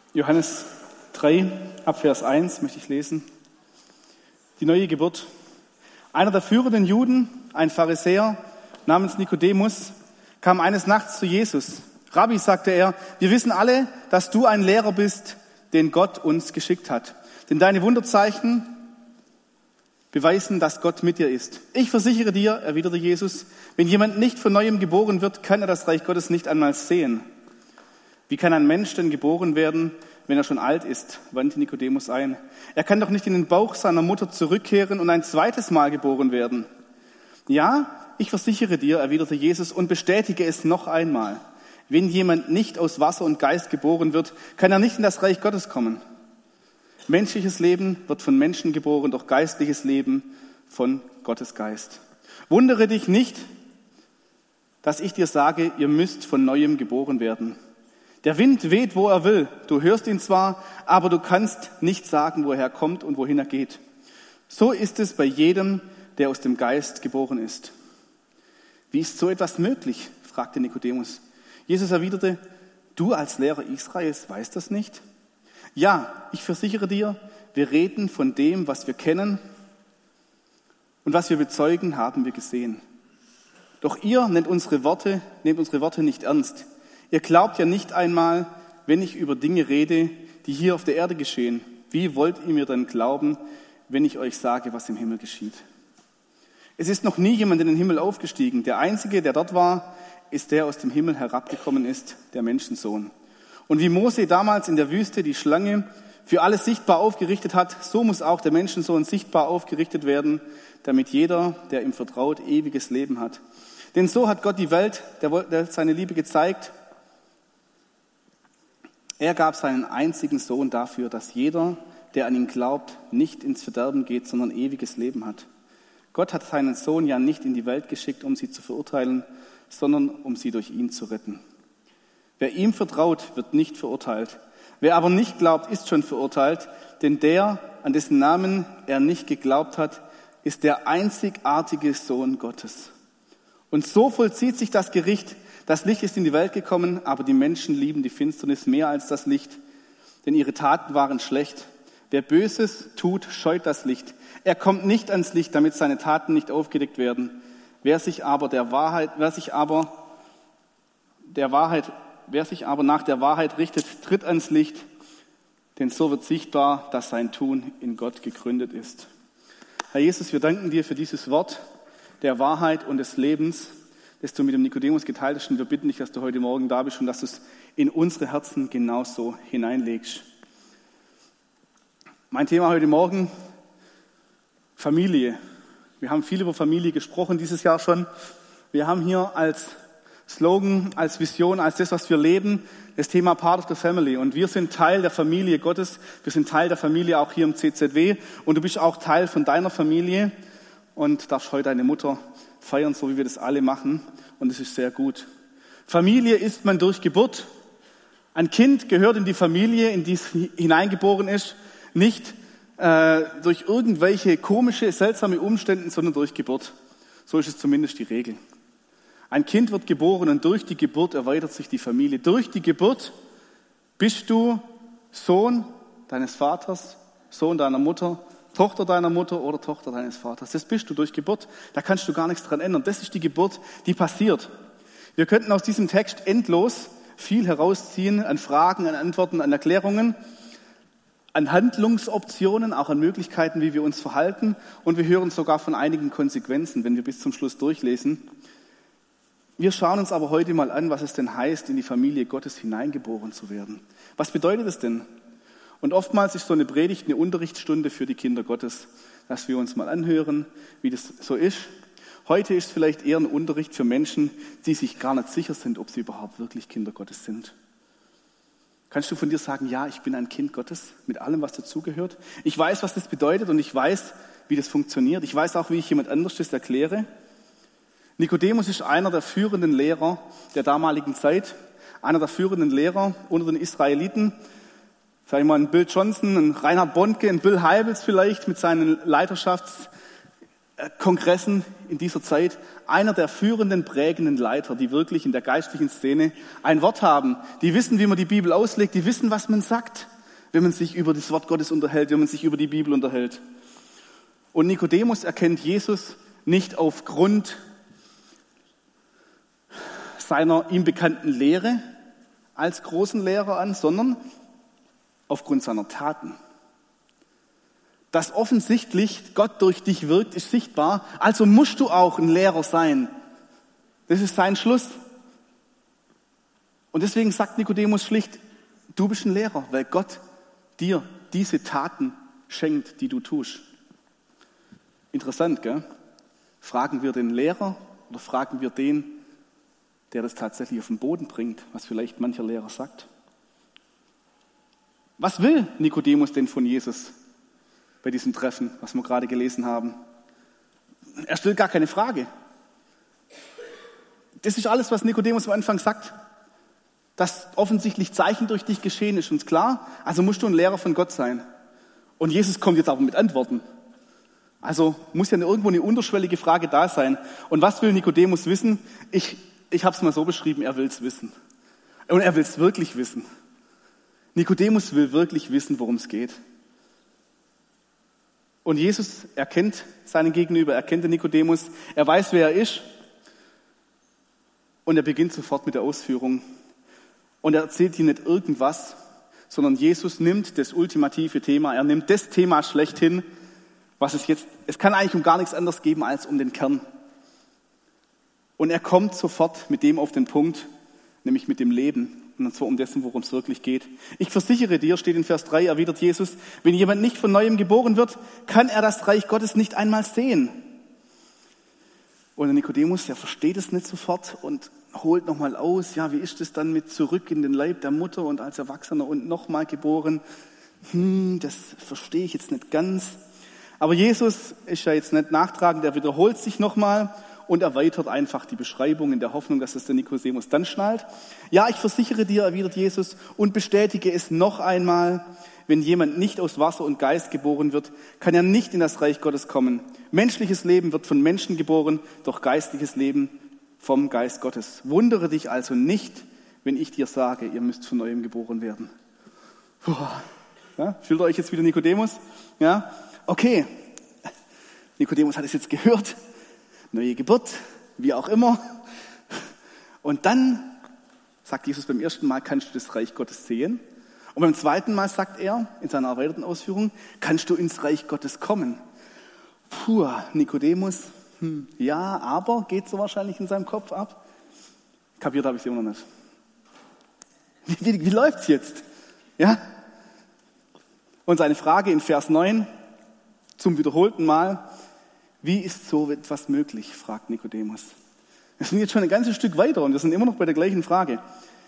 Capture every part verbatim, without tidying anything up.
Johannes drei, ab Vers eins möchte ich lesen. Die neue Geburt. Einer der führenden Juden, ein Pharisäer namens Nikodemus, kam eines Nachts zu Jesus. Rabbi, sagte er, wir wissen alle, dass du ein Lehrer bist, den Gott uns geschickt hat. Denn deine Wunderzeichen beweisen, dass Gott mit dir ist. Ich versichere dir, erwiderte Jesus, wenn jemand nicht von Neuem geboren wird, kann er das Reich Gottes nicht einmal sehen. Wie kann ein Mensch denn geboren werden, wenn er schon alt ist, wandte Nikodemus ein. Er kann doch nicht in den Bauch seiner Mutter zurückkehren und ein zweites Mal geboren werden. Ja, ich versichere dir, erwiderte Jesus, und bestätige es noch einmal. Wenn jemand nicht aus Wasser und Geist geboren wird, kann er nicht in das Reich Gottes kommen. Menschliches Leben wird von Menschen geboren, doch geistliches Leben von Gottes Geist. Wundere dich nicht, dass ich dir sage, ihr müsst von Neuem geboren werden. Der Wind weht, wo er will. Du hörst ihn zwar, aber du kannst nicht sagen, woher er kommt und wohin er geht. So ist es bei jedem, der aus dem Geist geboren ist. Wie ist so etwas möglich? Fragte Nikodemus. Jesus erwiderte, du als Lehrer Israels weißt das nicht? Ja, ich versichere dir, wir reden von dem, was wir kennen und was wir bezeugen, haben wir gesehen. Doch ihr nennt unsere Worte, nehmt unsere Worte nicht ernst. Ihr glaubt ja nicht einmal, wenn ich über Dinge rede, die hier auf der Erde geschehen. Wie wollt ihr mir dann glauben, wenn ich euch sage, was im Himmel geschieht? Es ist noch nie jemand in den Himmel aufgestiegen. Der Einzige, der dort war, ist der aus dem Himmel herabgekommen ist, der Menschensohn. Und wie Mose damals in der Wüste die Schlange für alle sichtbar aufgerichtet hat, so muss auch der Menschensohn sichtbar aufgerichtet werden, damit jeder, der ihm vertraut, ewiges Leben hat. Denn so hat Gott die Welt, der seine Liebe gezeigt. Er gab seinen einzigen Sohn dafür, dass jeder, der an ihn glaubt, nicht ins Verderben geht, sondern ewiges Leben hat. Gott hat seinen Sohn ja nicht in die Welt geschickt, um sie zu verurteilen, sondern um sie durch ihn zu retten. Wer ihm vertraut, wird nicht verurteilt. Wer aber nicht glaubt, ist schon verurteilt, denn der, an dessen Namen er nicht geglaubt hat, ist der einzigartige Sohn Gottes. Und so vollzieht sich das Gericht. Das Licht ist in die Welt gekommen, aber die Menschen lieben die Finsternis mehr als das Licht, denn ihre Taten waren schlecht. Wer Böses tut, scheut das Licht. Er kommt nicht ans Licht, damit seine Taten nicht aufgedeckt werden. Wer sich aber der Wahrheit, wer sich aber der Wahrheit, wer sich aber nach der Wahrheit richtet, tritt ans Licht, denn so wird sichtbar, dass sein Tun in Gott gegründet ist. Herr Jesus, wir danken dir für dieses Wort der Wahrheit und des Lebens, das du mit dem Nikodemus geteilt hast, und wir bitten dich, dass du heute Morgen da bist und dass du es in unsere Herzen genauso hineinlegst. Mein Thema heute Morgen, Familie. Wir haben viel über Familie gesprochen dieses Jahr schon. Wir haben hier als Slogan, als Vision, als das, was wir leben, das Thema Part of the Family. Und wir sind Teil der Familie Gottes. Wir sind Teil der Familie auch hier im C Z W. Und du bist auch Teil von deiner Familie und darfst heute deine Mutter feiern, so wie wir das alle machen. Und es ist sehr gut. Familie ist man durch Geburt. Ein Kind gehört in die Familie, in die es hineingeboren ist, nicht äh, durch irgendwelche komische, seltsame Umstände, sondern durch Geburt. So ist es zumindest die Regel. Ein Kind wird geboren und durch die Geburt erweitert sich die Familie. Durch die Geburt bist du Sohn deines Vaters, Sohn deiner Mutter, Tochter deiner Mutter oder Tochter deines Vaters. Das bist du durch Geburt. Da kannst du gar nichts dran ändern. Das ist die Geburt, die passiert. Wir könnten aus diesem Text endlos viel herausziehen an Fragen, an Antworten, an Erklärungen, an Handlungsoptionen, auch an Möglichkeiten, wie wir uns verhalten. Und wir hören sogar von einigen Konsequenzen, wenn wir bis zum Schluss durchlesen. Wir schauen uns aber heute mal an, was es denn heißt, in die Familie Gottes hineingeboren zu werden. Was bedeutet es denn? Und oftmals ist so eine Predigt eine Unterrichtsstunde für die Kinder Gottes, dass wir uns mal anhören, wie das so ist. Heute ist es vielleicht eher ein Unterricht für Menschen, die sich gar nicht sicher sind, ob sie überhaupt wirklich Kinder Gottes sind. Kannst du von dir sagen, ja, ich bin ein Kind Gottes, mit allem, was dazugehört? Ich weiß, was das bedeutet und ich weiß, wie das funktioniert. Ich weiß auch, wie ich jemand anderes das erkläre. Nikodemus ist einer der führenden Lehrer der damaligen Zeit, einer der führenden Lehrer unter den Israeliten. Sag ich mal, ein Bill Johnson, ein Reinhard Bonnke, ein Bill Heibels vielleicht mit seinen Leiterschafts Kongressen in dieser Zeit einer der führenden, prägenden Leiter, die wirklich in der geistlichen Szene ein Wort haben. Die wissen, wie man die Bibel auslegt, die wissen, was man sagt, wenn man sich über das Wort Gottes unterhält, wenn man sich über die Bibel unterhält. Und Nikodemus erkennt Jesus nicht aufgrund seiner ihm bekannten Lehre als großen Lehrer an, sondern aufgrund seiner Taten. Dass offensichtlich Gott durch dich wirkt, ist sichtbar, also musst du auch ein Lehrer sein. Das ist sein Schluss. Und deswegen sagt Nikodemus schlicht, du bist ein Lehrer, weil Gott dir diese Taten schenkt, die du tust. Interessant, gell? Fragen wir den Lehrer oder fragen wir den, der das tatsächlich auf den Boden bringt, was vielleicht mancher Lehrer sagt? Was will Nikodemus denn von Jesus bei diesem Treffen, was wir gerade gelesen haben? Er stellt gar keine Frage. Das ist alles, was Nikodemus am Anfang sagt. Dass offensichtlich Zeichen durch dich geschehen, ist uns klar. Also musst du ein Lehrer von Gott sein. Und Jesus kommt jetzt aber mit Antworten. Also muss ja irgendwo eine unterschwellige Frage da sein. Und was will Nikodemus wissen? Ich, ich habe es mal so beschrieben, er will es wissen. Und er will es wirklich wissen. Nikodemus will wirklich wissen, worum es geht. Und Jesus erkennt seinen Gegenüber, er kennt den Nikodemus, er weiß, wer er ist. Und er beginnt sofort mit der Ausführung. Und er erzählt ihm nicht irgendwas, sondern Jesus nimmt das ultimative Thema, er nimmt das Thema schlechthin, was es jetzt, es kann eigentlich um gar nichts anderes geben als um den Kern. Und er kommt sofort mit dem auf den Punkt, nämlich mit dem Leben. Und zwar um dessen, worum es wirklich geht. Ich versichere dir, steht in Vers drei, erwidert Jesus, wenn jemand nicht von Neuem geboren wird, kann er das Reich Gottes nicht einmal sehen. Und der Nikodemus, der versteht es nicht sofort und holt nochmal aus, ja, wie ist es dann mit zurück in den Leib der Mutter und als Erwachsener und nochmal geboren? Hm, das verstehe ich jetzt nicht ganz. Aber Jesus ist ja jetzt nicht nachtragend, er wiederholt sich nochmal und erweitert einfach die Beschreibung in der Hoffnung, dass es der Nikodemus dann schnallt. Ja, ich versichere dir, erwidert Jesus, und bestätige es noch einmal, wenn jemand nicht aus Wasser und Geist geboren wird, kann er nicht in das Reich Gottes kommen. Menschliches Leben wird von Menschen geboren, doch geistliches Leben vom Geist Gottes. Wundere dich also nicht, wenn ich dir sage, ihr müsst von Neuem geboren werden. Puh. Ja, fühlt ihr euch jetzt wieder Nikodemus? Ja, okay. Nikodemus hat es jetzt gehört. Neue Geburt, wie auch immer. Und dann sagt Jesus beim ersten Mal, kannst du das Reich Gottes sehen? Und beim zweiten Mal sagt er, in seiner erweiterten Ausführung, kannst du ins Reich Gottes kommen? Puh, Nikodemus, hm, ja, aber geht so wahrscheinlich in seinem Kopf ab? Kapiert habe ich es immer noch nicht. Wie, wie, wie läuft's jetzt? Ja? Und seine Frage in Vers neun, zum wiederholten Mal, wie ist so etwas möglich, fragt Nikodemus. Wir sind jetzt schon ein ganzes Stück weiter und wir sind immer noch bei der gleichen Frage.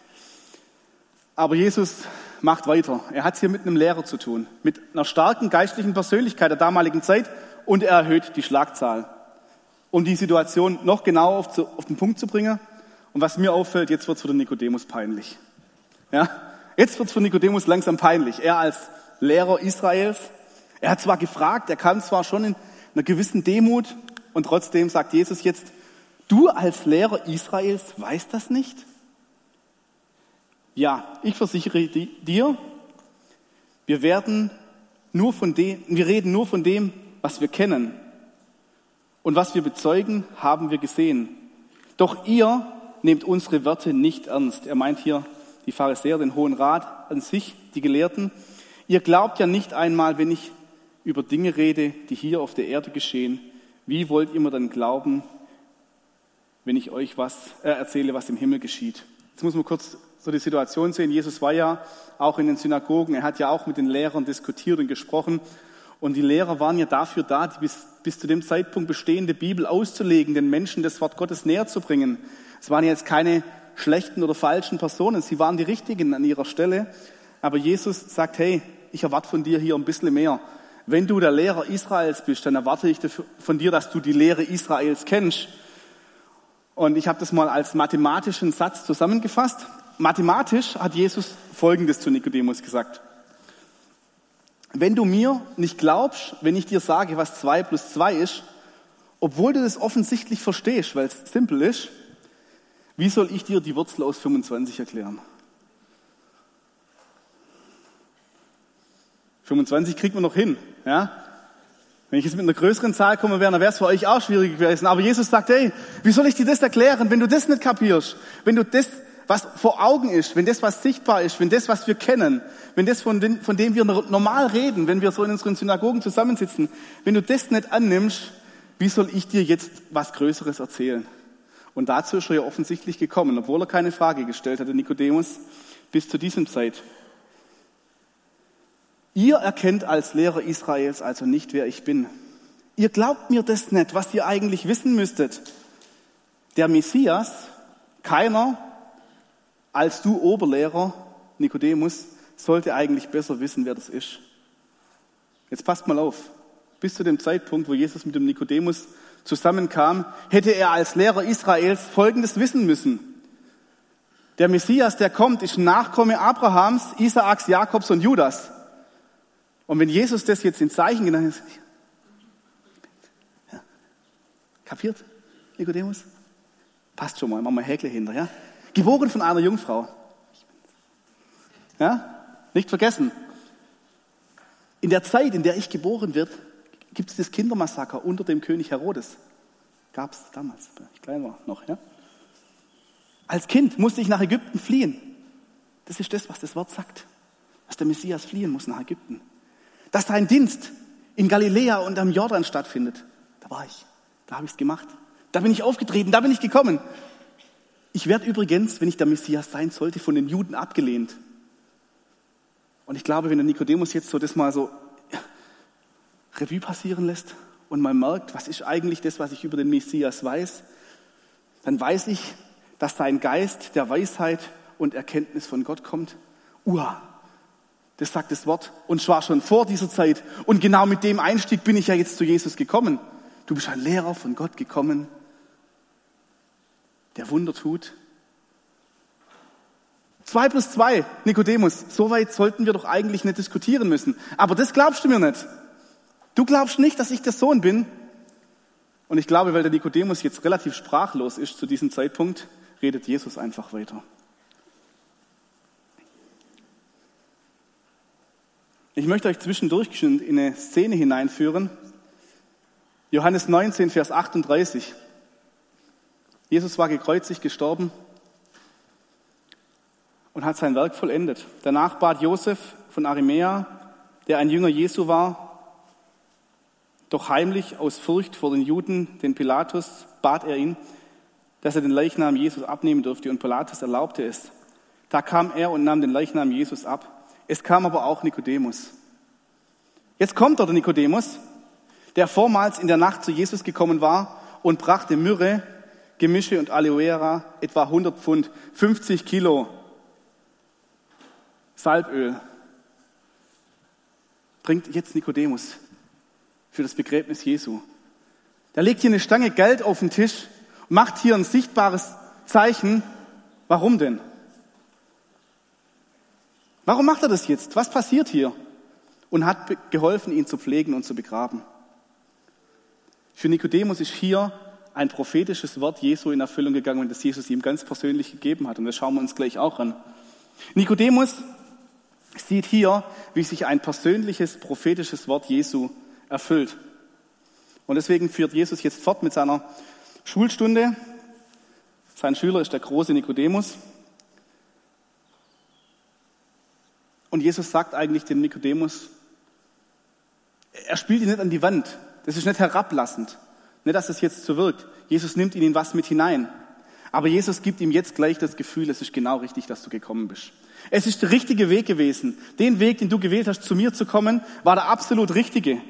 Aber Jesus macht weiter. Er hat es hier mit einem Lehrer zu tun, mit einer starken geistlichen Persönlichkeit der damaligen Zeit und er erhöht die Schlagzahl, um die Situation noch genauer auf, zu, auf den Punkt zu bringen. Und was mir auffällt, jetzt wird es für den Nikodemus peinlich. Ja? Jetzt wird es für Nikodemus langsam peinlich. Er als Lehrer Israels, er hat zwar gefragt, er kam zwar schon in einer gewissen Demut und trotzdem sagt Jesus jetzt, du als Lehrer Israels weißt das nicht? Ja, ich versichere dir, wir werden nur von dem, wir reden nur von dem, was wir kennen. Und was wir bezeugen, haben wir gesehen. Doch ihr nehmt unsere Wörter nicht ernst. Er meint hier die Pharisäer, den Hohen Rat an sich, die Gelehrten. Ihr glaubt ja nicht einmal, wenn ich über Dinge rede, die hier auf der Erde geschehen. Wie wollt ihr mir dann glauben, wenn ich euch was äh, erzähle, was im Himmel geschieht? Jetzt muss man kurz so die Situation sehen. Jesus war ja auch in den Synagogen. Er hat ja auch mit den Lehrern diskutiert und gesprochen. Und die Lehrer waren ja dafür da, die bis, bis zu dem Zeitpunkt bestehende Bibel auszulegen, den Menschen das Wort Gottes näher zu bringen. Es waren jetzt keine schlechten oder falschen Personen. Sie waren die Richtigen an ihrer Stelle. Aber Jesus sagt, hey, ich erwarte von dir hier ein bisschen mehr. Wenn du der Lehrer Israels bist, dann erwarte ich von dir, dass du die Lehre Israels kennst. Und ich habe das mal als mathematischen Satz zusammengefasst. Mathematisch hat Jesus Folgendes zu Nikodemus gesagt. Wenn du mir nicht glaubst, wenn ich dir sage, was zwei plus zwei ist, obwohl du das offensichtlich verstehst, weil es simpel ist, wie soll ich dir die Wurzel aus fünfundzwanzig erklären? fünfundzwanzig kriegt man noch hin, ja? Wenn ich jetzt mit einer größeren Zahl kommen wäre, dann wäre es für euch auch schwierig gewesen. Aber Jesus sagt, hey, wie soll ich dir das erklären, wenn du das nicht kapierst? Wenn du das, was vor Augen ist, wenn das, was sichtbar ist, wenn das, was wir kennen, wenn das, von, den, von dem wir normal reden, wenn wir so in unseren Synagogen zusammensitzen, wenn du das nicht annimmst, wie soll ich dir jetzt was Größeres erzählen? Und dazu ist er ja offensichtlich gekommen, obwohl er keine Frage gestellt hatte, Nikodemus, bis zu diesem Zeit. Ihr erkennt als Lehrer Israels also nicht, wer ich bin. Ihr glaubt mir das nicht, was ihr eigentlich wissen müsstet. Der Messias, keiner als du Oberlehrer, Nikodemus, sollte eigentlich besser wissen, wer das ist. Jetzt passt mal auf. Bis zu dem Zeitpunkt, wo Jesus mit dem Nikodemus zusammenkam, hätte er als Lehrer Israels Folgendes wissen müssen. Der Messias, der kommt, ist ein Nachkomme Abrahams, Isaaks, Jakobs und Judas. Und wenn Jesus das jetzt in Zeichen genannt hat, ja, kapiert, Nikodemus? Passt schon mal, machen wir Häkle hinter, ja? Geboren von einer Jungfrau. Ja? Nicht vergessen. In der Zeit, in der ich geboren wird, gibt es das Kindermassaker unter dem König Herodes. Gab es damals, als ich klein war noch, ja? Als Kind musste ich nach Ägypten fliehen. Das ist das, was das Wort sagt. Dass der Messias fliehen muss nach Ägypten. Dass sein Dienst in Galiläa und am Jordan stattfindet. Da war ich. Da habe ich es gemacht. Da bin ich aufgetreten. Da bin ich gekommen. Ich werde übrigens, wenn ich der Messias sein sollte, von den Juden abgelehnt. Und ich glaube, wenn der Nikodemus jetzt so das mal so Revue passieren lässt und mal merkt, was ist eigentlich das, was ich über den Messias weiß, dann weiß ich, dass sein Geist der Weisheit und Erkenntnis von Gott kommt. Uah, das sagt das Wort. Und zwar schon vor dieser Zeit. Und genau mit dem Einstieg bin ich ja jetzt zu Jesus gekommen. Du bist ein Lehrer von Gott gekommen, der Wunder tut. Zwei plus zwei, Nikodemus, so weit sollten wir doch eigentlich nicht diskutieren müssen. Aber das glaubst du mir nicht. Du glaubst nicht, dass ich der Sohn bin. Und ich glaube, weil der Nikodemus jetzt relativ sprachlos ist zu diesem Zeitpunkt, redet Jesus einfach weiter. Ich möchte euch zwischendurch in eine Szene hineinführen. Johannes neunzehn, Vers achtunddreißig. Jesus war gekreuzigt, gestorben und hat sein Werk vollendet. Danach bat Josef von Arimäa, der ein Jünger Jesu war, doch heimlich aus Furcht vor den Juden, den Pilatus, bat er ihn, dass er den Leichnam Jesus abnehmen durfte, und Pilatus erlaubte es. Da kam er und nahm den Leichnam Jesus ab. Es kam aber auch Nikodemus. Jetzt kommt dort der Nikodemus, der vormals in der Nacht zu Jesus gekommen war und brachte Myrrhe, Gemische und Aloe Vera, etwa hundert Pfund, fünfzig Kilo Salböl. Bringt jetzt Nikodemus für das Begräbnis Jesu. Der legt hier eine Stange Geld auf den Tisch, macht hier ein sichtbares Zeichen. Warum denn? Warum macht er das jetzt? Was passiert hier? Und hat geholfen, ihn zu pflegen und zu begraben. Für Nikodemus ist hier ein prophetisches Wort Jesu in Erfüllung gegangen, das Jesus ihm ganz persönlich gegeben hat. Und das schauen wir uns gleich auch an. Nikodemus sieht hier, wie sich ein persönliches, prophetisches Wort Jesu erfüllt. Und deswegen führt Jesus jetzt fort mit seiner Schulstunde. Sein Schüler ist der große Nikodemus. Und Jesus sagt eigentlich dem Nikodemus, er spielt ihn nicht an die Wand. Das ist nicht herablassend. Nicht, dass es jetzt so wirkt. Jesus nimmt ihn in was mit hinein. Aber Jesus gibt ihm jetzt gleich das Gefühl, es ist genau richtig, dass du gekommen bist. Es ist der richtige Weg gewesen. Den Weg, den du gewählt hast, zu mir zu kommen, war der absolut richtige.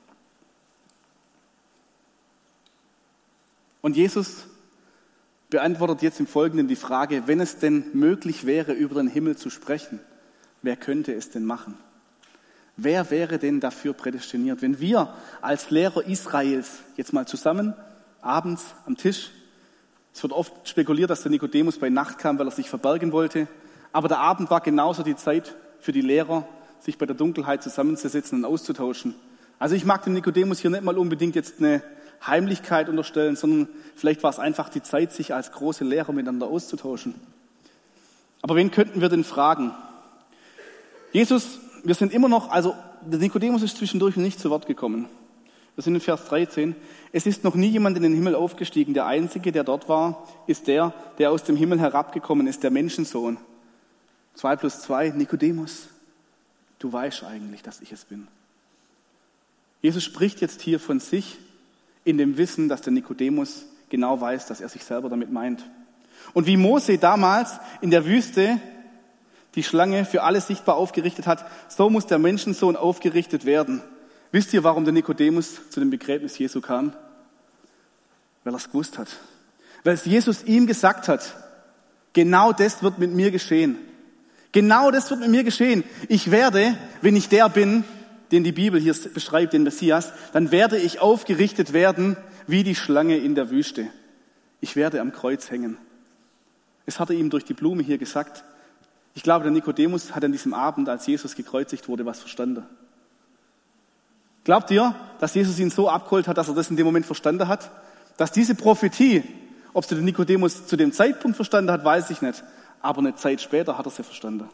Und Jesus beantwortet jetzt im Folgenden die Frage, wenn es denn möglich wäre, über den Himmel zu sprechen, wer könnte es denn machen? Wer wäre denn dafür prädestiniert? Wenn wir als Lehrer Israels jetzt mal zusammen, abends am Tisch, es wird oft spekuliert, dass der Nikodemus bei Nacht kam, weil er sich verbergen wollte, aber der Abend war genauso die Zeit für die Lehrer, sich bei der Dunkelheit zusammenzusetzen und auszutauschen. Also ich mag dem Nikodemus hier nicht mal unbedingt jetzt eine Heimlichkeit unterstellen, sondern vielleicht war es einfach die Zeit, sich als große Lehrer miteinander auszutauschen. Aber wen könnten wir denn fragen? Jesus, wir sind immer noch, also der Nikodemus ist zwischendurch nicht zu Wort gekommen. Wir sind in Vers dreizehn. Es ist noch nie jemand in den Himmel aufgestiegen. Der Einzige, der dort war, ist der, der aus dem Himmel herabgekommen ist, der Menschensohn. Zwei plus zwei, Nikodemus, du weißt eigentlich, dass ich es bin. Jesus spricht jetzt hier von sich in dem Wissen, dass der Nikodemus genau weiß, dass er sich selber damit meint. Und wie Mose damals in der Wüste die Schlange für alle sichtbar aufgerichtet hat, so muss der Menschensohn aufgerichtet werden. Wisst ihr, warum der Nikodemus zu dem Begräbnis Jesu kam? Weil er es gewusst hat. Weil es Jesus ihm gesagt hat, genau das wird mit mir geschehen. Genau das wird mit mir geschehen. Ich werde, wenn ich der bin, den die Bibel hier beschreibt, den Messias, dann werde ich aufgerichtet werden wie die Schlange in der Wüste. Ich werde am Kreuz hängen. Das hat er ihm durch die Blume hier gesagt. Ich glaube, der Nikodemus hat an diesem Abend, als Jesus gekreuzigt wurde, was verstanden. Glaubt ihr, dass Jesus ihn so abgeholt hat, dass er das in dem Moment verstanden hat? Dass diese Prophetie, ob sie der Nikodemus zu dem Zeitpunkt verstanden hat, weiß ich nicht. Aber eine Zeit später hat er sie verstanden.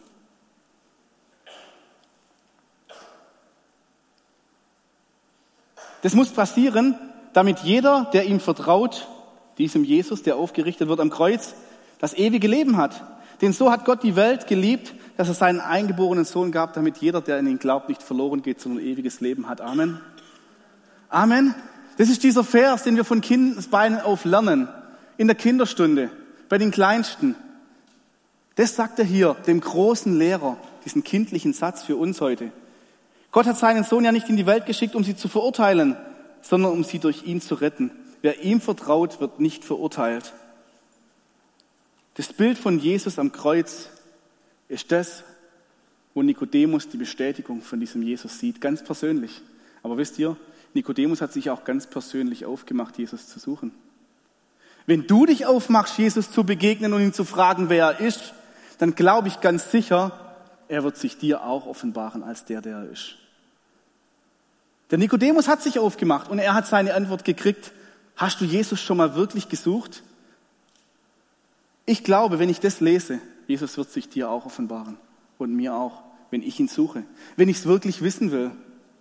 Das muss passieren, damit jeder, der ihm vertraut, diesem Jesus, der aufgerichtet wird am Kreuz, das ewige Leben hat. Denn so hat Gott die Welt geliebt, dass er seinen eingeborenen Sohn gab, damit jeder, der an ihn glaubt, nicht verloren geht, sondern ewiges Leben hat. Amen. Amen. Das ist dieser Vers, den wir von Kindesbeinen auf lernen, in der Kinderstunde, bei den Kleinsten. Das sagt er hier, dem großen Lehrer, diesen kindlichen Satz für uns heute. Gott hat seinen Sohn ja nicht in die Welt geschickt, um sie zu verurteilen, sondern um sie durch ihn zu retten. Wer ihm vertraut, wird nicht verurteilt. Das Bild von Jesus am Kreuz ist das, wo Nikodemus die Bestätigung von diesem Jesus sieht, ganz persönlich. Aber wisst ihr, Nikodemus hat sich auch ganz persönlich aufgemacht, Jesus zu suchen. Wenn du dich aufmachst, Jesus zu begegnen und ihn zu fragen, wer er ist, dann glaube ich ganz sicher, er wird sich dir auch offenbaren als der, der er ist. Der Nikodemus hat sich aufgemacht und er hat seine Antwort gekriegt. Hast du Jesus schon mal wirklich gesucht? Ich glaube, wenn ich das lese, Jesus wird sich dir auch offenbaren und mir auch, wenn ich ihn suche, wenn ich es wirklich wissen will.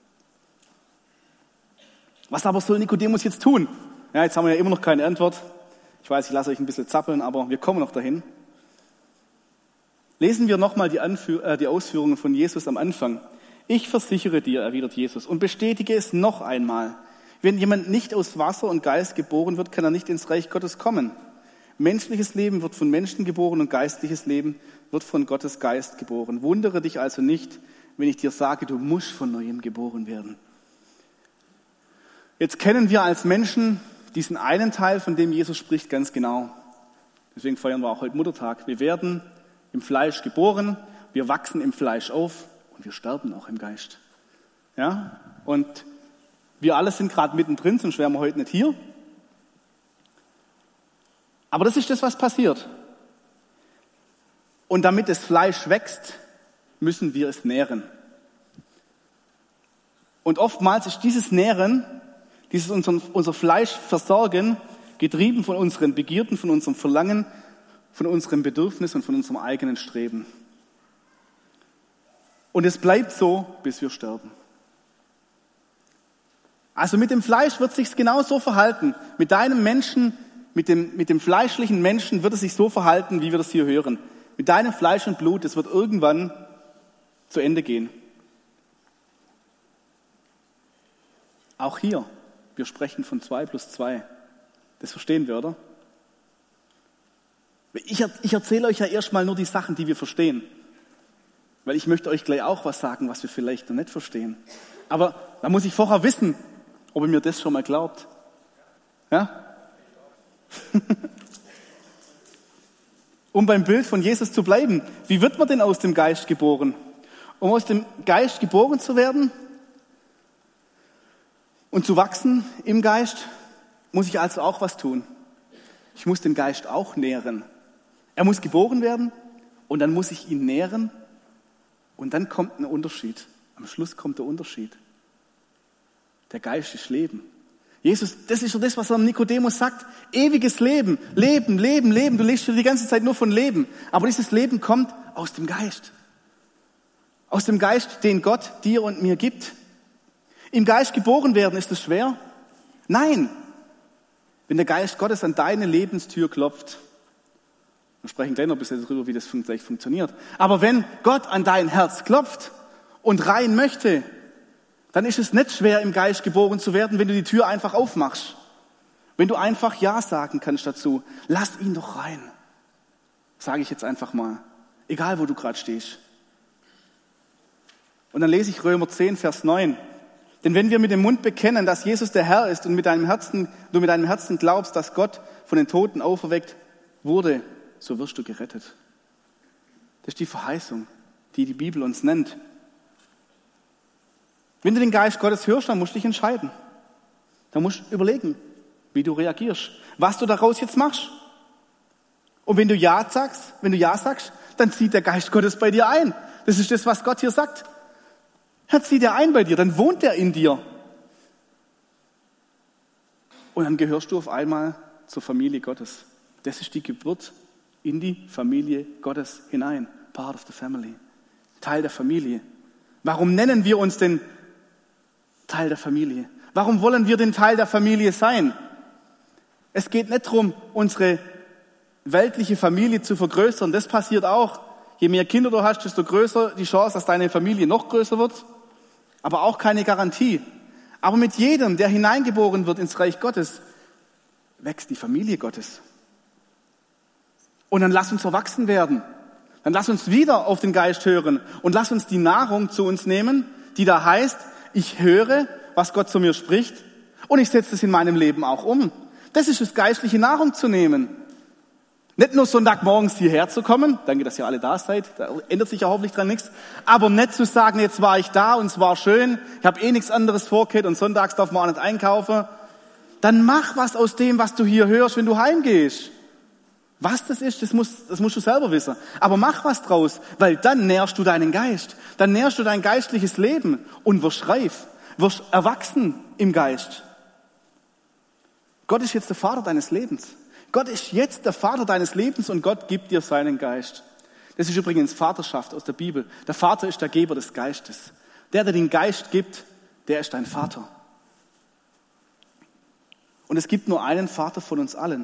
Was aber soll Nikodemus jetzt tun? Ja, jetzt haben wir ja immer noch keine Antwort. Ich weiß, ich lasse euch ein bisschen zappeln, aber wir kommen noch dahin. Lesen wir nochmal die, Anführ- äh, die Ausführungen von Jesus am Anfang. Ich versichere dir, erwidert Jesus, und bestätige es noch einmal. Wenn jemand nicht aus Wasser und Geist geboren wird, kann er nicht ins Reich Gottes kommen. Menschliches Leben wird von Menschen geboren und geistliches Leben wird von Gottes Geist geboren. Wundere dich also nicht, wenn ich dir sage, du musst von Neuem geboren werden. Jetzt kennen wir als Menschen diesen einen Teil, von dem Jesus spricht, ganz genau. Deswegen feiern wir auch heute Muttertag. Wir werden im Fleisch geboren, wir wachsen im Fleisch auf und wir sterben auch im Geist. Ja? Und wir alle sind gerade mittendrin, sonst wären wir heute nicht hier. Aber das ist das, was passiert. Und damit das Fleisch wächst, müssen wir es nähren. Und oftmals ist dieses Nähren, dieses unser, unser Fleisch versorgen, getrieben von unseren Begierden, von unserem Verlangen, von unserem Bedürfnis und von unserem eigenen Streben. Und es bleibt so, bis wir sterben. Also mit dem Fleisch wird es sich genau so verhalten. Mit deinem Menschen, mit dem, mit dem fleischlichen Menschen wird es sich so verhalten, wie wir das hier hören. Mit deinem Fleisch und Blut, das wird irgendwann zu Ende gehen. Auch hier, wir sprechen von zwei plus zwei. Das verstehen wir, oder? Ich, ich erzähle euch ja erstmal nur die Sachen, die wir verstehen. Weil ich möchte euch gleich auch was sagen, was wir vielleicht noch nicht verstehen. Aber da muss ich vorher wissen, ob ihr mir das schon mal glaubt. Ja? Um beim Bild von Jesus zu bleiben, wie wird man denn aus dem Geist geboren? Um aus dem Geist geboren zu werden und zu wachsen im Geist, muss ich also auch was tun. Ich muss den Geist auch nähren. Er muss geboren werden und dann muss ich ihn nähren und dann kommt ein Unterschied. Am Schluss kommt der Unterschied. Der Geist ist Leben. Jesus, das ist ja das, was er Nikodemus sagt. Ewiges Leben, Leben, Leben, Leben. Du lebst die ganze Zeit nur von Leben. Aber dieses Leben kommt aus dem Geist. Aus dem Geist, den Gott dir und mir gibt. Im Geist geboren werden, ist das schwer? Nein. Wenn der Geist Gottes an deine Lebenstür klopft, wir sprechen gleich noch ein bisschen darüber, wie das gleich funktioniert. Aber wenn Gott an dein Herz klopft und rein möchte, dann ist es nicht schwer, im Geist geboren zu werden, wenn du die Tür einfach aufmachst. Wenn du einfach Ja sagen kannst dazu. Lass ihn doch rein. Sage ich jetzt einfach mal. Egal, wo du gerade stehst. Und dann lese ich Römer zehn, Vers neun. Denn wenn wir mit dem Mund bekennen, dass Jesus der Herr ist und mit deinem Herzen, du mit deinem Herzen glaubst, dass Gott von den Toten auferweckt wurde, so wirst du gerettet. Das ist die Verheißung, die die Bibel uns nennt. Wenn du den Geist Gottes hörst, dann musst du dich entscheiden. Dann musst du überlegen, wie du reagierst, was du daraus jetzt machst. Und wenn du Ja sagst, wenn du Ja sagst, dann zieht der Geist Gottes bei dir ein. Das ist das, was Gott hier sagt. Er zieht er ein bei dir, dann wohnt er in dir. Und dann gehörst du auf einmal zur Familie Gottes. Das ist die Geburt in die Familie Gottes hinein. Part of the family. Teil der Familie. Warum nennen wir uns denn Teil der Familie? Warum wollen wir denn Teil der Familie sein? Es geht nicht darum, unsere weltliche Familie zu vergrößern. Das passiert auch. Je mehr Kinder du hast, desto größer die Chance, dass deine Familie noch größer wird. Aber auch keine Garantie. Aber mit jedem, der hineingeboren wird ins Reich Gottes, wächst die Familie Gottes. Und dann lass uns erwachsen werden. Dann lass uns wieder auf den Geist hören und lass uns die Nahrung zu uns nehmen, die da heißt, ich höre, was Gott zu mir spricht und ich setze es in meinem Leben auch um. Das ist es, geistliche Nahrung zu nehmen. Nicht nur Sonntagmorgens hierher zu kommen, danke, dass ihr alle da seid, da ändert sich ja hoffentlich dran nichts, aber nicht zu sagen, jetzt war ich da und es war schön, ich habe eh nichts anderes vorgehabt und sonntags darf man auch nicht einkaufen. Dann mach was aus dem, was du hier hörst, wenn du heimgehst. Was das ist, das musst, das musst du selber wissen. Aber mach was draus, weil dann nährst du deinen Geist. Dann nährst du dein geistliches Leben und wirst reif, wirst erwachsen im Geist. Gott ist jetzt der Vater deines Lebens. Gott ist jetzt der Vater deines Lebens und Gott gibt dir seinen Geist. Das ist übrigens Vaterschaft aus der Bibel. Der Vater ist der Geber des Geistes. Der, der den Geist gibt, der ist dein Vater. Und es gibt nur einen Vater von uns allen.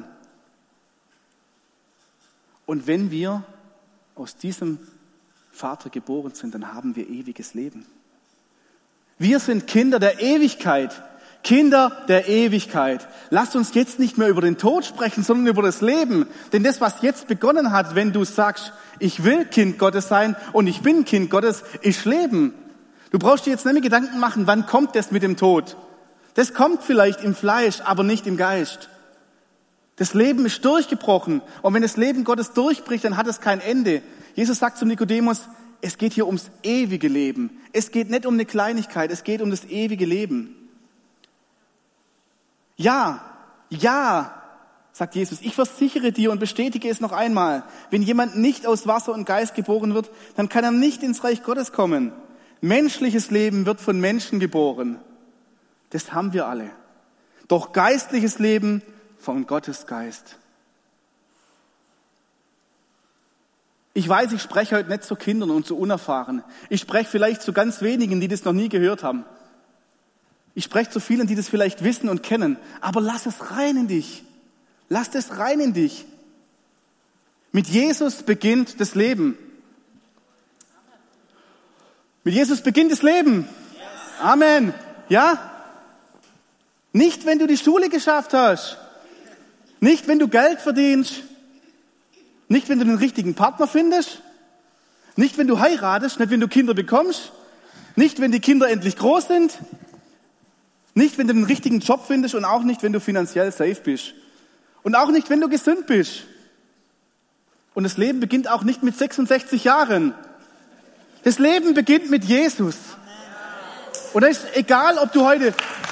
Und wenn wir aus diesem Vater geboren sind, dann haben wir ewiges Leben. Wir sind Kinder der Ewigkeit. Kinder der Ewigkeit. Lasst uns jetzt nicht mehr über den Tod sprechen, sondern über das Leben. Denn das, was jetzt begonnen hat, wenn du sagst, ich will Kind Gottes sein und ich bin Kind Gottes, ist Leben. Du brauchst dir jetzt nicht mehr Gedanken machen, wann kommt das mit dem Tod. Das kommt vielleicht im Fleisch, aber nicht im Geist. Das Leben ist durchgebrochen. Und wenn das Leben Gottes durchbricht, dann hat es kein Ende. Jesus sagt zum Nikodemus, es geht hier ums ewige Leben. Es geht nicht um eine Kleinigkeit, es geht um das ewige Leben. Ja, ja, sagt Jesus, ich versichere dir und bestätige es noch einmal. Wenn jemand nicht aus Wasser und Geist geboren wird, dann kann er nicht ins Reich Gottes kommen. Menschliches Leben wird von Menschen geboren. Das haben wir alle. Doch geistliches Leben von Gottes Geist. Ich weiß, ich spreche heute nicht zu Kindern und zu Unerfahrenen. Ich spreche vielleicht zu ganz wenigen, die das noch nie gehört haben. Ich spreche zu vielen, die das vielleicht wissen und kennen. Aber lass es rein in dich. Lass es rein in dich. Mit Jesus beginnt das Leben. Mit Jesus beginnt das Leben. Amen. Ja? Nicht, wenn du die Schule geschafft hast. Nicht, wenn du Geld verdienst. Nicht, wenn du den richtigen Partner findest. Nicht, wenn du heiratest. Nicht, wenn du Kinder bekommst. Nicht, wenn die Kinder endlich groß sind. Nicht, wenn du den richtigen Job findest und auch nicht, wenn du finanziell safe bist. Und auch nicht, wenn du gesund bist. Und das Leben beginnt auch nicht mit sechsundsechzig Jahren. Das Leben beginnt mit Jesus. Und es ist egal, ob du heute...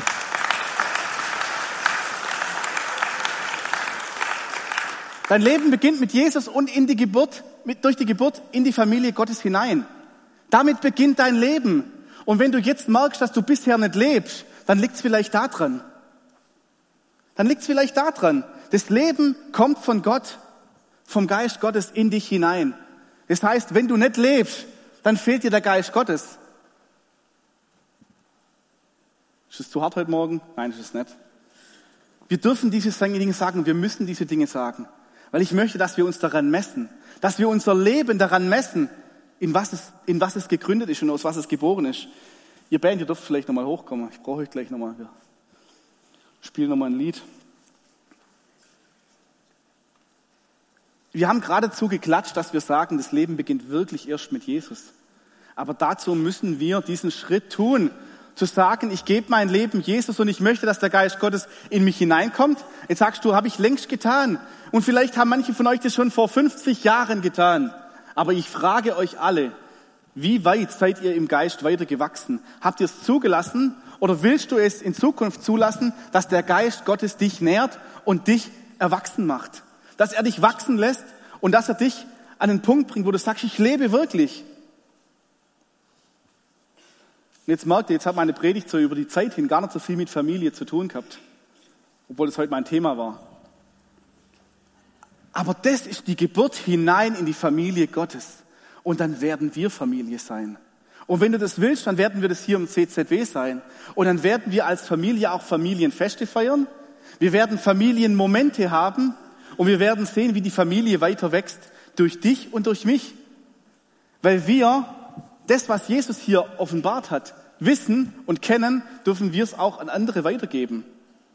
Dein Leben beginnt mit Jesus und in die Geburt, mit, durch die Geburt in die Familie Gottes hinein. Damit beginnt dein Leben. Und wenn du jetzt merkst, dass du bisher nicht lebst, dann liegt es vielleicht daran. Dann liegt es vielleicht daran. Das Leben kommt von Gott, vom Geist Gottes in dich hinein. Das heißt, wenn du nicht lebst, dann fehlt dir der Geist Gottes. Ist es zu hart heute Morgen? Nein, ist es nicht. Wir dürfen diese Dinge sagen, wir müssen diese Dinge sagen. Weil ich möchte, dass wir uns daran messen. Dass wir unser Leben daran messen, in was es, in was es gegründet ist und aus was es geboren ist. Ihr Band, ihr dürft vielleicht nochmal hochkommen. Ich brauche euch gleich nochmal. Wir spielen nochmal ein Lied. Wir haben geradezu geklatscht, dass wir sagen, das Leben beginnt wirklich erst mit Jesus. Aber dazu müssen wir diesen Schritt tun, zu sagen, ich gebe mein Leben Jesus und ich möchte, dass der Geist Gottes in mich hineinkommt. Jetzt sagst du, habe ich längst getan. Und vielleicht haben manche von euch das schon vor fünfzig Jahren getan. Aber ich frage euch alle, wie weit seid ihr im Geist weiter gewachsen? Habt ihr es zugelassen oder willst du es in Zukunft zulassen, dass der Geist Gottes dich nährt und dich erwachsen macht? Dass er dich wachsen lässt und dass er dich an den Punkt bringt, wo du sagst, ich lebe wirklich. Und jetzt merkt ihr, jetzt hat meine Predigt so über die Zeit hin gar nicht so viel mit Familie zu tun gehabt, obwohl das heute mein Thema war. Aber das ist die Geburt hinein in die Familie Gottes. Und dann werden wir Familie sein. Und wenn du das willst, dann werden wir das hier im C Z W sein. Und dann werden wir als Familie auch Familienfeste feiern. Wir werden Familienmomente haben. Und wir werden sehen, wie die Familie weiter wächst durch dich und durch mich. Weil wir das, was Jesus hier offenbart hat, wissen und kennen, dürfen wir es auch an andere weitergeben.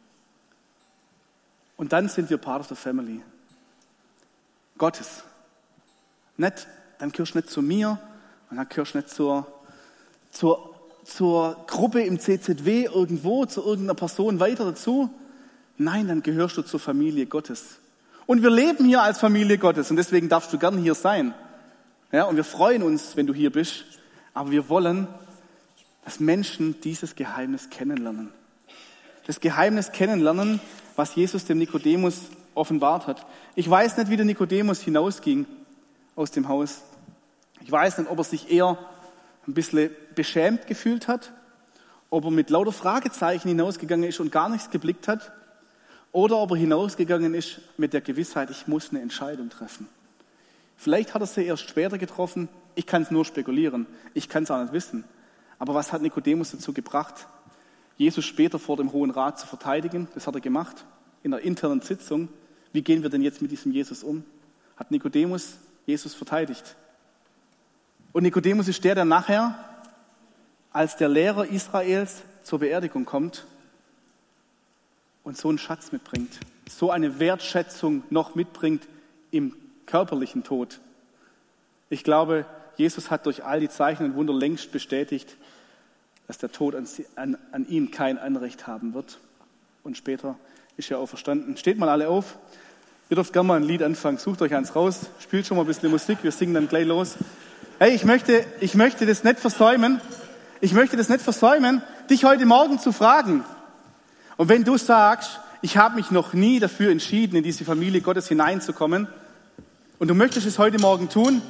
Und dann sind wir part of the family. Gottes. Nicht, dann gehörst du nicht zu mir und dann gehörst du nicht zur, zur, zur Gruppe im C Z W irgendwo, zu irgendeiner Person weiter dazu. Nein, dann gehörst du zur Familie Gottes. Und wir leben hier als Familie Gottes und deswegen darfst du gern hier sein. Ja, und wir freuen uns, wenn du hier bist. Aber wir wollen, dass Menschen dieses Geheimnis kennenlernen. Das Geheimnis kennenlernen, was Jesus dem Nikodemus offenbart hat. Ich weiß nicht, wie der Nikodemus hinausging aus dem Haus. Ich weiß nicht, ob er sich eher ein bisschen beschämt gefühlt hat, ob er mit lauter Fragezeichen hinausgegangen ist und gar nichts geblickt hat, oder ob er hinausgegangen ist mit der Gewissheit, ich muss eine Entscheidung treffen. Vielleicht hat er sie erst später getroffen. Ich kann es nur spekulieren. Ich kann es auch nicht wissen. Aber was hat Nikodemus dazu gebracht, Jesus später vor dem Hohen Rat zu verteidigen? Das hat er gemacht in einer internen Sitzung. Wie gehen wir denn jetzt mit diesem Jesus um? Hat Nikodemus Jesus verteidigt. Und Nikodemus ist der, der nachher, als der Lehrer Israels zur Beerdigung kommt und so einen Schatz mitbringt, so eine Wertschätzung noch mitbringt im körperlichen Tod. Ich glaube, Jesus hat durch all die Zeichen und Wunder längst bestätigt, dass der Tod an, an, an ihm kein Anrecht haben wird. Und später ist er auferstanden. Steht mal alle auf. Ihr dürft gerne mal ein Lied anfangen. Sucht euch eins raus. Spielt schon mal ein bisschen Musik. Wir singen dann gleich los. Hey, ich möchte, ich möchte das nicht versäumen. Ich möchte das nicht versäumen, dich heute Morgen zu fragen. Und wenn du sagst, ich habe mich noch nie dafür entschieden, in diese Familie Gottes hineinzukommen, und du möchtest es heute Morgen tun,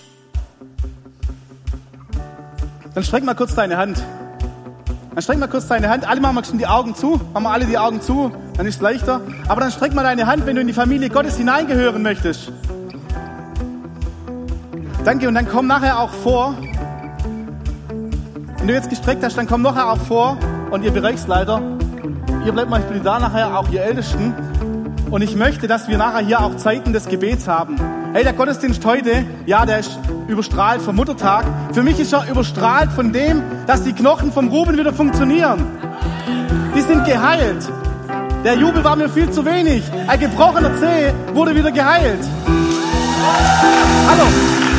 dann streck mal kurz deine Hand. Dann streck mal kurz deine Hand. Alle machen mal schon die Augen zu. Machen wir alle die Augen zu, dann ist es leichter. Aber dann streck mal deine Hand, wenn du in die Familie Gottes hineingehören möchtest. Danke, und dann komm nachher auch vor. Wenn du jetzt gestreckt hast, dann komm nachher auch vor. Und ihr Bereichsleiter, ihr bleibt mal, ich bin da nachher, auch ihr Ältesten. Und ich möchte, dass wir nachher hier auch Zeiten des Gebets haben. Hey, der Gottesdienst heute, ja, der ist überstrahlt vom Muttertag. Für mich ist er überstrahlt von dem, dass die Knochen vom Ruben wieder funktionieren. Die sind geheilt. Der Jubel war mir viel zu wenig. Ein gebrochener Zeh wurde wieder geheilt. Hallo.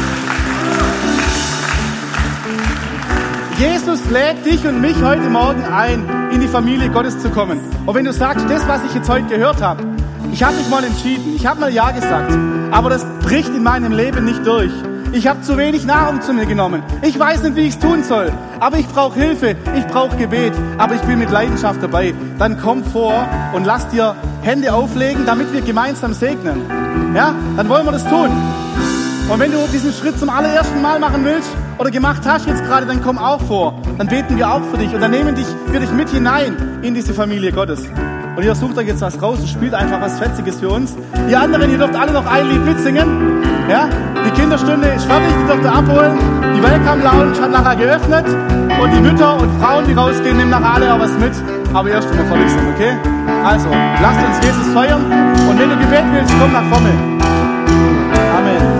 Jesus lädt dich und mich heute Morgen ein, in die Familie Gottes zu kommen. Und wenn du sagst, das, was ich jetzt heute gehört habe, ich habe mich mal entschieden, ich habe mal Ja gesagt, aber das bricht in meinem Leben nicht durch. Ich habe zu wenig Nahrung zu mir genommen. Ich weiß nicht, wie ich es tun soll, aber ich brauche Hilfe, ich brauche Gebet, aber ich bin mit Leidenschaft dabei. Dann komm vor und lass dir Hände auflegen, damit wir gemeinsam segnen. Ja, dann wollen wir das tun. Und wenn du diesen Schritt zum allerersten Mal machen willst oder gemacht hast jetzt gerade, dann komm auch vor. Dann beten wir auch für dich und dann nehmen dich, wir dich mit hinein in diese Familie Gottes. Und ihr sucht euch jetzt was raus und spielt einfach was Fetziges für uns. Ihr anderen, ihr dürft alle noch ein Lied mitsingen. Ja? Die Kinderstunde ist fertig, die dürft ihr abholen. Die Welcome Lounge hat nachher geöffnet. Und die Mütter und Frauen, die rausgehen, nehmen nachher alle auch was mit. Aber erst, wenn wir fertig sind, okay? Also, lasst uns Jesus feiern. Und wenn du Gebet willst, komm nach vorne.